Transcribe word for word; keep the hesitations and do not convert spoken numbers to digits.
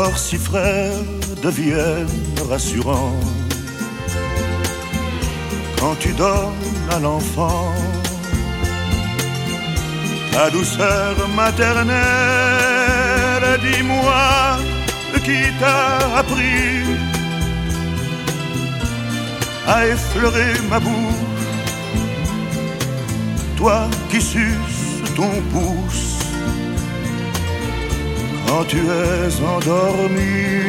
corps si frères deviennent rassurants quand tu donnes à l'enfant ta douceur maternelle. Dis-moi qui t'a appris à effleurer ma bouche, toi qui suces ton pouce quand tu es endormi.